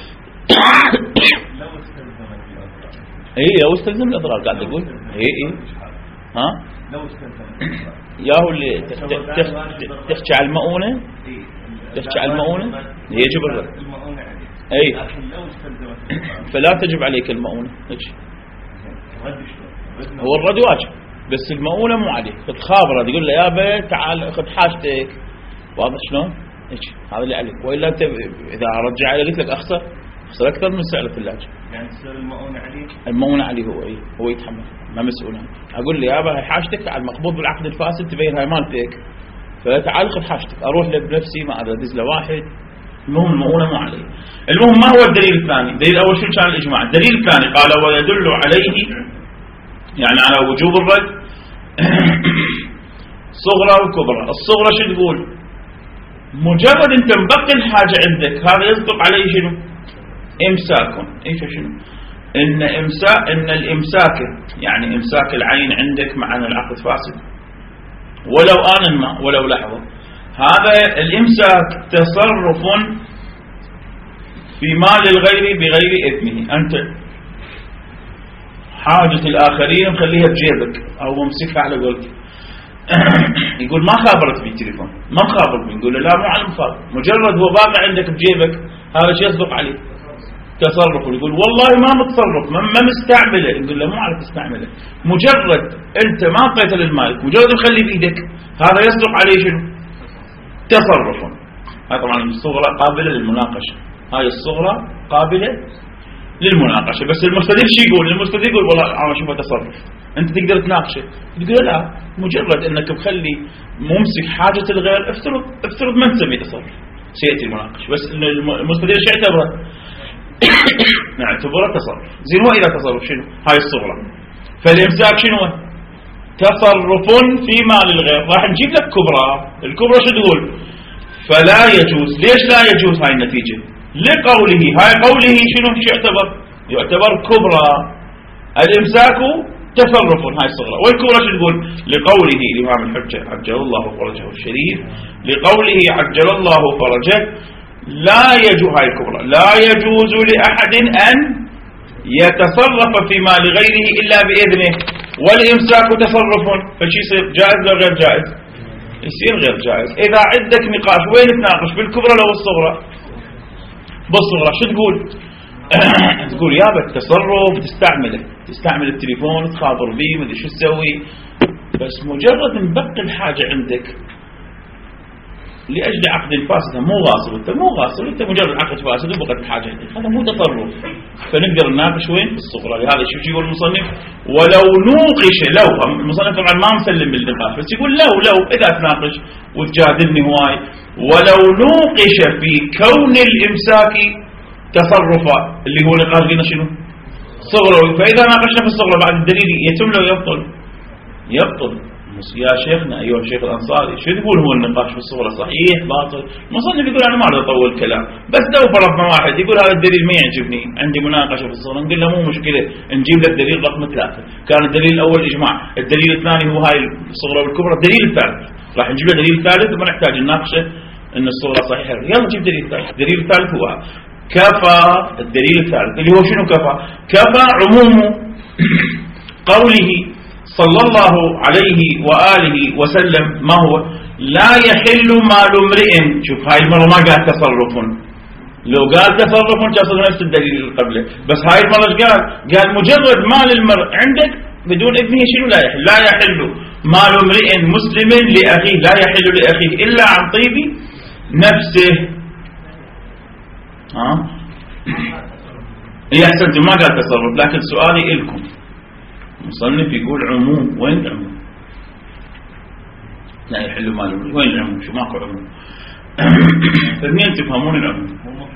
Speaker 1: اي لو استلزم الاضرار قاعد اقول اي اي ها لو استلزم ياهو اللي تحكي على المؤونة، تحكي على المؤونة يجب الرد. اي فلا تجب عليك المؤونة. هو الرد واجب بس المؤونة مو عليك. تخابره تقول له يابا تعال خذ حاجتك. واضح شلون؟ هذا اللي عليك. والا انت اذا رجع علي قلت لك اخسر اخسر اكثر من سعر الثلاجة. يعني تصير المؤونة عليه. المؤونة عليه هو ايه هو يتحمل ما مسؤول. اقول لي يابا هاي حاجتك على المقبوض بالعقد الفاسد تبين هاي مالتك، فتعال خذ حاجتك. اروح له بنفسي ما ادز له واحد المهم المؤونة مو عليه. المهم ما هو الدليل الثاني؟ الدليل الأول شو كان الإجماع. الدليل الثاني قال ويدل عليه يعني على وجوب الرد صغرى وكبرى. الصغرى شو تقول؟ مجرد انت مبقي الحاجة عندك هذا يصدق عليه شنو؟ امساك. ايش شنو؟ ان امساك ان الامساك يعني امساك العين عندك مع ان العقد فاسد ولو آن ما ولو لحظة. هذا الامساك تصرف في مال الغير بغير إذنه. أنت حاجة الآخرين مخليها بجيبك أو ممسكها على قولتي. يقول ما خابرت بي تليفون، ما مخابر بي. نقول له لا مو على مخابر، مجرد هو باقي عندك بجيبك هذا شيء يصدق عليه تصرف. يقول والله ما متصرف ما مستعمله. نقول له مو على تستعمله، مجرد أنت ما أعطيت للمالك مجرد مخلي بإيدك هذا يصدق عليه شنو؟ تصرف. هذا طبعا الصغرى قابلة للمناقشة، هاي الصغرى قابلة للمناقشة. بس المستدل شو يقول؟ المستدل يقول والله أنا أشوفه تصرف. أنت تقدر تناقشه، تقول لا مجرد أنك مخلي ممسك حاجة الغير افترض افترض ما نسميه تصرف سيأتي المناقشة. بس المستدل شو يعتبره؟ نعتبره تصرف. زين وإذا تصرف شنو؟ هاي الصغرى. فالإمساك شنو؟ تصرف في مال الغير. راح نجيب لك كبرى. الكبرى شو تقول؟ فلا يجوز. ليش لا يجوز هاي النتيجة؟ لقوله. هاي قوله شنو شو يعتبر؟ يعتبر كبرى. الإمساك تصرف هاي الصغرى. والكبرى شو تقول؟ لقوله الإمام الحجة عجل الله فرجه الشريف، لقوله عجل الله فرجه لا يجوز. هاي الكبرى لا يجوز لأحد أن يتصرف في مال غيره إلا بإذنه. والإمساك تصرف. فشي يصير جائز ولا غير جائز؟ يصير غير جائز. إذا عندك نقاش وين تناقش؟ بالكبرى لو الصغرى؟ بالصغرى. شو تقول؟ تقول يابا التصرف تستعمله، تستعمل التليفون تخابر بيه مدري شو تسوي. بس مجرد نبقي الحاجة عندك لأجل عقد فاسد، مو غاصب. انت مو غاصب، انت مجرد عقد فاسد وبقت الحاجة عندك، هذا مو تصرف. فنقدر نناقش وين؟ بالصغرى. لهذا شو يقول المصنف؟ ولو نوقش. لو المصنف طبعا ما مسلم بالنقاش بس يقول لو لو اذا تناقش وتجادلني هواي ولو نوقش في كون الامساك تصرفا اللي هو نقاش قلنا شنو؟ صغرى. فاذا ناقشنا في الصغرى بعد الدليل يتم له يبطل؟ يبطل. يا شيخنا أيها الشيخ الأنصاري شو تقول هو النقاش في الصغرى صحيح باطل؟ المصنف يقول أنا ما أريد أطول كلام، بس لو فرضنا واحد يقول هذا الدليل ما يعجبني عندي مناقشة في الصغرى، نقول له مو مشكلة نجيب لك دليل رقم ثلاثة. كان الدليل الأول إجماع، الدليل الثاني هو هاي الصغرى والكبرى، الدليل الثالث راح نجيب له دليل ثالث وما نحتاج نناقشه إن الصغرى صحيحة. يلا نجيب دليل ثالث. الدليل الثالث هو كفى. الدليل الثالث اللي هو شنو كفى؟ كفى عموم قوله صلى الله عليه وآله وسلم ما هو؟ لا يحل مال امرئ. شوف هاي المرة ما قال تصرف، لو قال تصرف تصل نفس الدليل اللي قبله. بس هاي المرة قال قال مجرد مال المرء عندك بدون إذنه شنو لا يحل؟ لا يحل مال امرئ مسلم لأخيه، لا يحل لأخيه إلا عن طيب نفسه. ها إيه أحسنتم ما قال تصرف. لكن سؤالي إلكم المصنف يقول عموم، وين العموم؟ لا يحل مال امرئ، وين العموم؟ شو ماكو عموم؟ اثنين تفهمون العموم.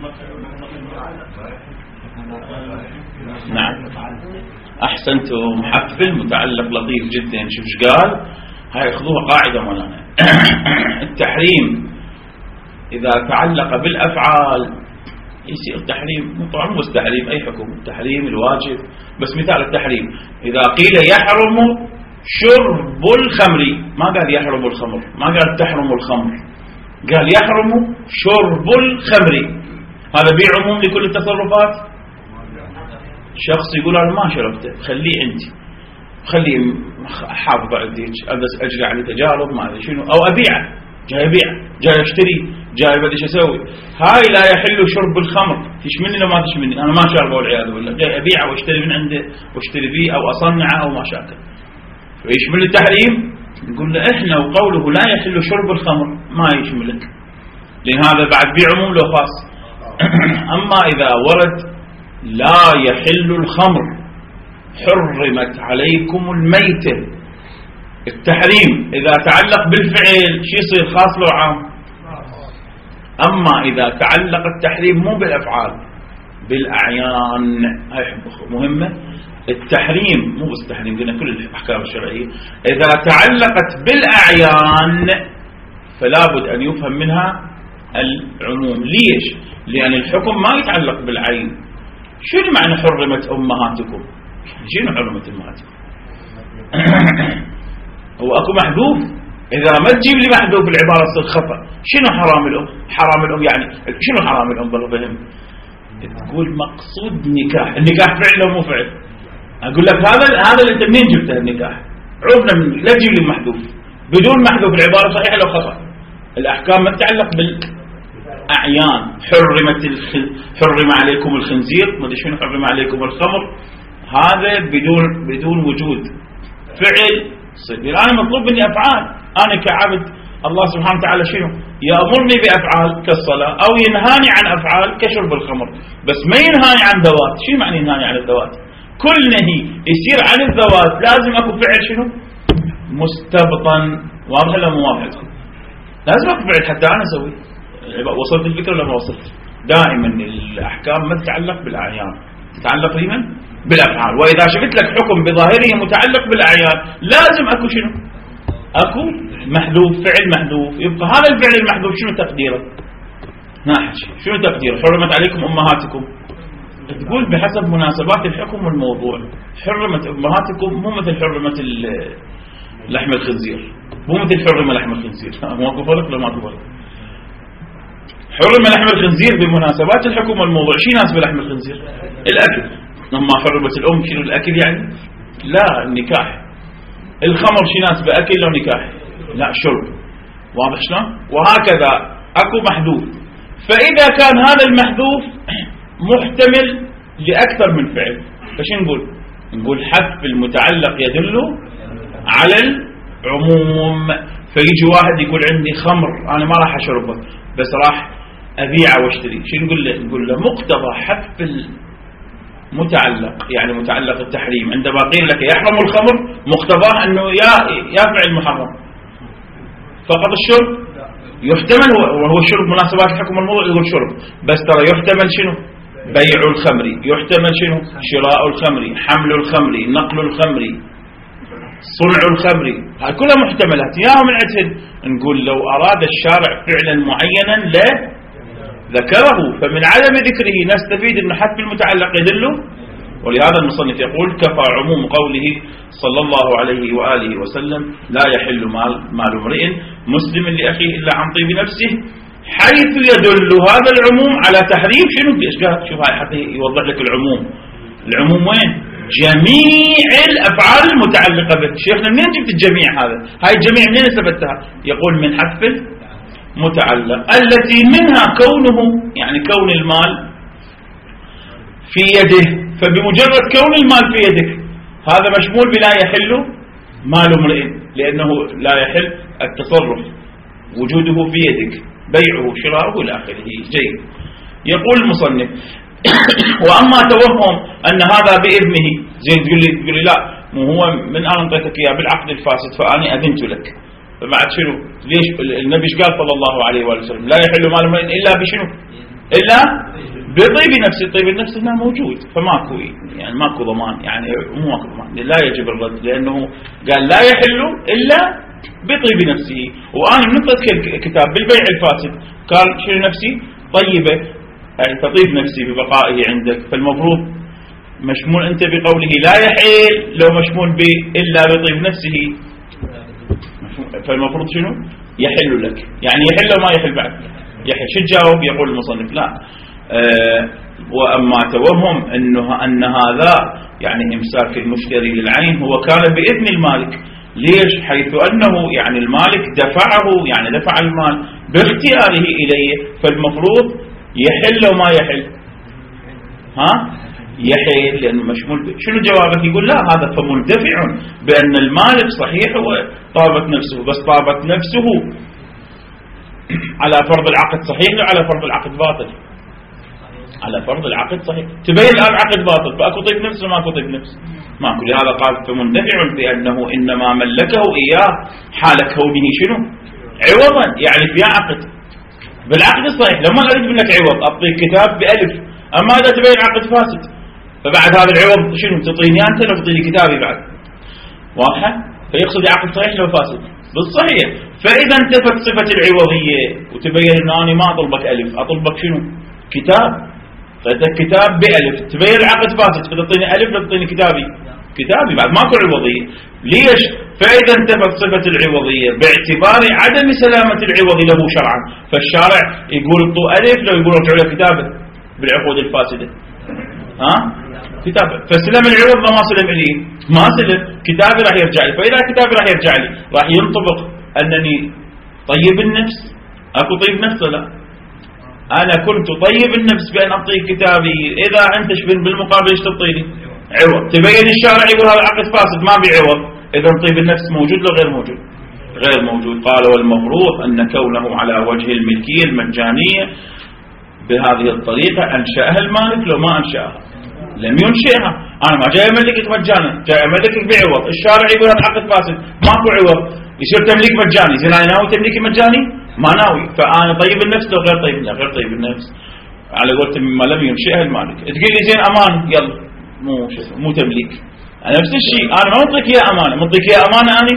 Speaker 1: نعم احسنتم. محفل متعلق لطيف جدا. شوف ايش قال؟ هاي خذوها قاعده مولانا. التحريم اذا تعلق بالافعال يصير تحريم. طبعا مو التحريم اي حكم، التحريم الواجب. بس مثال التحريم اذا قيل يحرم شرب الخمر، ما قال يحرم الخمر، ما قال تحرم الخمر، قال يحرم شرب الخمر. هذا بعموم لكل التصرفات. شخص يقول انا ما شربته خليه عندي، خليه حافظ عندي، اجري عليه تجارب ما ادري شنو، او ابيعه، جاي ابيع، جاي اشتري، جاي بدي ايش اسوي. هاي لا يحل شرب الخمر. تشمني لو ما تشمني، انا ما شاربه والعياذ بالله، جاي ابيعه واشتري من عنده واشتري به او اصنعه او ما شاكل. فيشمل التحريم. نقول له احنا وقوله لا يحل شرب الخمر ما يشملك، لان هذا بعد بعموم لو خاص. اما اذا ورد لا يحل الخمر حرمت عليكم الميتة، التحريم إذا تعلق بالفعل شو يصير؟ خاص لو عام؟ أما إذا تعلق التحريم مو بالأفعال بالأعيان، هاي مهمة. التحريم مو بس التحريم، قلنا كل الأحكام الشرعية إذا تعلقت بالأعيان فلا بد أن يفهم منها العموم. ليش؟ لأن الحكم ما يتعلق بالعين. شنو معنى حرمت أمهاتكم؟ شنو حرمت أمهاتكم؟ هو أكو محذوف؟ إذا ما تجيب لي محذوف العبارة تصير خطأ. شنو حرام الأم؟ حرام الأم يعني شنو حرام الأم؟ بالله فهم. تقول مقصود نكاح، النكاح فعل أو مو فعل؟ أقول لك هذا هذا اللي أنت منين جبته النكاح؟ عرفنا من لا تجيب لي محذوف. بدون محذوف العبارة صحيحة لو خطأ. الأحكام ما تتعلق بالأعيان. حرمت الخ... حرم عليكم الخنزير، ما أدري شنو حرم عليكم الخمر، هذا بدون بدون وجود فعل صدق. أنا مطلوب مني أفعال. أنا كعبد الله سبحانه وتعالى شنو يأمرني بأفعال كالصلاة أو ينهاني عن أفعال كشرب الخمر، بس ما ينهاني عن ذوات. شنو معنى ينهاني عن الذوات؟ كل نهي يصير عن الذوات لازم أكو فعل شنو مستبطن. واضح ولا مو واضح؟ لازم أكو فعل حتى أنا أسوي. وصلت الفكرة ولا ما وصلت؟ دائما الأحكام ما تتعلق بالأعيان، تتعلق لمن؟ بالأفعال. وإذا شفت لك حكم بظاهره متعلق بالأعيان لازم أكو شنو؟ أكو محذوف، فعل محذوف. يبقى هذا الفعل المحذوف شنو تقديره؟ ناحج شنو تقديره؟ حرمت عليكم أمهاتكم، تقول بحسب مناسبات الحكم والموضوع. حرمت أمهاتكم مو مثل حرمت لحم الخنزير، مو مثل حرم لحم الخنزير. ماكو فرق ولا ماكو فرق؟ حرم لحم الخنزير بمناسبات الحكم والموضوع. شي ناس بلحم الخنزير؟ الأكل. لما حرمت الأم شنو الأكل يعني؟ لا النكاح. الخمر شي ناس بأكل لو نكاح؟ لا شرب. واضح شلون؟ وهكذا أكو محذوف. فإذا كان هذا المحذوف محتمل لأكثر من فعل فش نقول؟ نقول حذف المتعلق يدل على العموم. فيجي واحد يقول عندي خمر أنا ما راح أشربه بس راح أبيعه واشتري، شو نقول له؟ نقول له مقتضى حذف المتعلق يعني متعلق التحريم عندما قيل لك يحرم الخمر مقتضاه أنه يا يا فعل محرم. فقط الشرب يحتمل وهو الشرب مناسبات الحكم الموضوع يقول شرب، بس ترى يحتمل شنو؟ بيع الخمر، يحتمل شنو؟ شراء الخمر، حمل الخمر، نقل الخمر، صنع الخمر، هاي كلها محتملات. ياهم نعتد نقول لو أراد الشارع فعلا معينا لا ذكره، فمن عدم ذكره نستفيد أن حذف المتعلق يدله. ولهذا المصنف يقول كفى عموم قوله صلى الله عليه وآله وسلم لا يحل مال مال امرئ مسلم لأخيه إلا عن طيب نفسه، حيث يدل هذا العموم على تحريم شنو الإشكال. شوف هاي حتى يوضح لك العموم. العموم وين؟ جميع الأفعال المتعلقة به. شيخنا منين جبت الجميع هذا؟ هاي الجميع منين استفدتها؟ يقول من حذف المتعلق التي منها كونه يعني كون المال في يده، فبمجرد كون المال في يدك هذا مشمول بلا يحل مال امرئ، لأنه لا يحل التصرف وجوده في يدك، بيعه شراؤه إلى آخره. جيد. يقول المصنف وأما توهم أن هذا بإذنه، زين تقول لي تقول لي لا مو هو من أنا انطيتك إياه بالعقد الفاسد فأني أذنت لك، فبعد شنو؟ ليش النبي قال صلى الله عليه وآله وسلم لا يحل مال امرئ إلا بشنو؟ إلا بطيب نفس. طيب النفس هنا موجود فماكو يعني ماكو ضمان، يعني مو ماكو ضمان، لا يجب الرد، لأنه قال لا يحل إلا بطيب نفسه. وأنا من انطيتك كتاب بالبيع الفاسد قال شنو نفسي طيبة، يعني تطيب نفسي ببقائه عندك، فالمفروض مشمول أنت بقوله لا يحل لو مشمول ب إلا بطيب نفسه، فالمفروض شنو؟ يحل لك، يعني يحل وما يحل بعد يحل. شو تجاوب؟ يقول المصنف لا أه وأما توهم أنه أن هذا يعني إمساك المشتري للعين هو كان بإذن المالك. ليش؟ حيث أنه يعني المالك دفعه يعني دفع المال باختياره إليه، فالمفروض يحل وما يحل. ها؟ يحل لأنه مشمول به. شنو جوابك؟ يقول لا هذا فمندفع بأن المالك صحيح وطابت نفسه، بس طابت نفسه على فرض العقد صحيح وعلى فرض العقد باطل. على فرض العقد صحيح، تبين الآن عقد باطل، فأكو طيب نفس وما أكو طيب نفس ماكو. لهذا قال فمندفع بأنه إنما ملكه إياه حال كونه شنو؟ عوضا، يعني في عقد بالعقد الصحيح لما أريد منك عوض أعطيك كتاب بألف، أما إذا تبين عقد فاسد فبعد هذا العوض شنو تعطيني أنت لو تعطيني كتابي بعد؟ واضحة؟ فيقصد عقد صحيح لو فاسد بالصحيح. فإذا انتفت صفة العوضية وتبين أن أنا ما أطلبك ألف، أطلبك شنو؟ كتاب. فإذا كتاب بألف تبين العقد فاسد فتعطيني ألف لا تعطيني كتابي كتابي بعد ماكو عوضية. ليش؟ فإذا انتفت صفة العوضية باعتبار عدم سلامة العوض له شرعا، فالشارع يقول طو ألف لو يقول ارجعوا له كتابه بالعقود الفاسدة. ها؟ كتابه فسلم العوض ما سلم لي، ما سلم كتابي راح يرجع لي. فإذا كتابي راح يرجع لي راح ينطبق أنني طيب النفس. أكو طيب نفس لا؟ أنا كنت طيب النفس بأن أعطيك كتابي، إذا أنت بالمقابل ايش تعطيني؟ عوض. تبين الشارع يقول هذا عقد فاسد ما بعوض، إذا طيب النفس موجود لو غير موجود؟ غير موجود. قال والمفروض أن كونه على وجه الملكية المجانية بهذه الطريقة أنشأها المالك لو ما أنشأها لم ينشئها. أنا ما جاي أملكك مجانا، جاي أملكك بعوض. الشارع يقول هذا عقد فاسد ماكو عوض، يصير تمليك مجاني. زين أنا ناوي تمليكي مجاني؟ ما ناوي. فأنا طيب النفس لو غير طيب؟ لا غير طيب النفس على قولت مما لم ينشئها المالك. تقول لي زين أمان يلا مو مو تمليك. أنا نفس الشيء أنا ما أعطيك إياه أمانة، ما أعطيك إياه أمانة أنا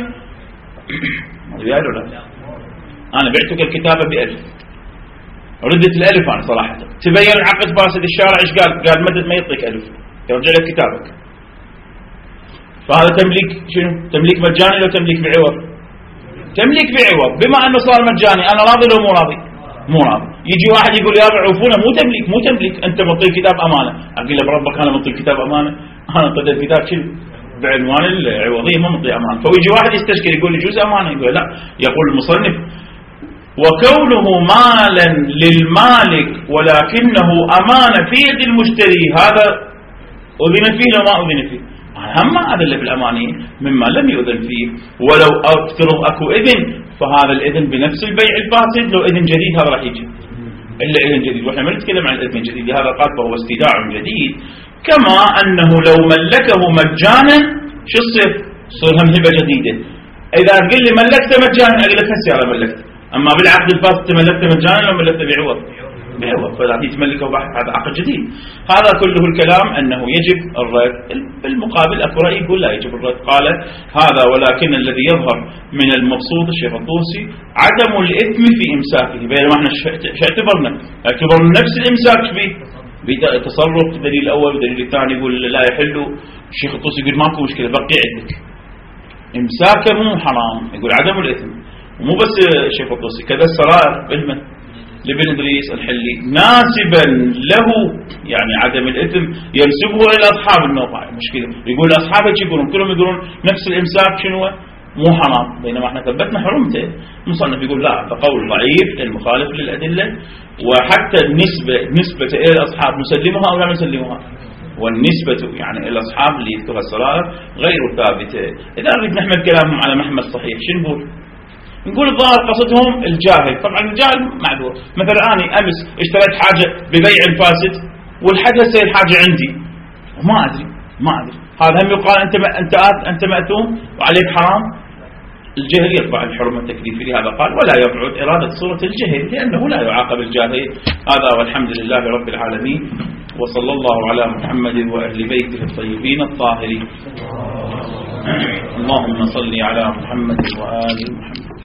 Speaker 1: ما لا. أنا بعتك الكتابة بألف ردت الألف أنا صراحة. تبين العقد فاسد الشارع إيش قال؟ قال مدد ما يعطيك ألف يرجع لك كتابك. فهذا تمليك شنو؟ تمليك مجاني لو تمليك بعوض؟ تمليك بعوض. بما أنه صار مجاني أنا راضي لو مو راضي؟ مو راضي. يجي واحد يقول يا عوفونا مو تمليك مو تمليك أنت معطي كتاب أمانة. أقول له بربك أنا معطي كتاب أمانة، أنا قد الكتاب شنو؟ بعنوان العوضية ما معطي أمانة. فويجي واحد يستشكل يقول يجوز أمانة، يقول لا. يقول المصنف وكونه مالا للمالك ولكنه أمانة في يد المشتري هذا أذن فيه لو ما أذن فيه. هم هذا اللي بالأمانية مما لم يؤذن فيه. ولو أفترض أكو إذن فهذا الإذن بنفس البيع الفاسد. لو إذن جديد هذا راح يجي إلا إذن جديد، وإحنا ما نتكلم عن الإذن الجديد هذا قال فهو استيداع جديد. كما أنه لو ملكه مجانا شو تصير؟ تصير هم هبة جديدة. إذا تقول لي ملكته مجانا أقول لك هسه ملكت، أما بالعقد الفاسد تملكته مجانا لو ملكته بعوض بعوض فلا تملكه هذا عقد جديد. هذا كله الكلام أنه يجب الرد. بالمقابل أكو رأي يقول لا يجب الرد. قال هذا ولكن الذي يظهر من المقصود الشيخ الطوسي عدم الإثم في إمساكه. بينما احنا اعتبرنا اعتبرنا نفس الإمساك به بتصرف. الدليل الأول والدليل الثاني يقول لا يحل. الشيخ الطوسي يقول ماكو مشكلة بقي عندك إمساكه مو حرام، يقول عدم الإثم. ومو بس الشيخ الطوسي كذا السرائر بالمن لابن إدريس الحلي ناسبا له يعني عدم الإثم ينسبه إلى أصحاب النوع مشكلة. يقول أصحابه يقولون كلهم يقولون نفس الإمساك شنو مو حرام، بينما احنا ثبتنا حرمته. المصنف يقول لا فقول ضعيف المخالف للأدلة. وحتى النسبة نسبة إلى الأصحاب نسلمها أو لا نسلمها، والنسبة يعني إلى الأصحاب اللي يذكرها السرائر غير ثابتة. إذا نريد نحمل كلامهم على محمل صحيح شنو نقول؟ نقول الظاهر قصدهم الجاهل. طبعا الجاهل معذور. مثلا أنا أمس اشتريت حاجة ببيع فاسد والحد هسه الحاجة عندي وما أدري ما أدري هذا هم يقال أنت أنت أنت مأتوم وعليك حرام. الجهل يرفع الحرمة التكليفية لهذا قال ولا يبعد إرادة صورة الجهل لأنه لا يعاقب الجاهل. هذا والحمد لله رب العالمين وصلى الله على محمد وأهل بيته الطيبين الطاهرين. اللهم صل على محمد وآل محمد.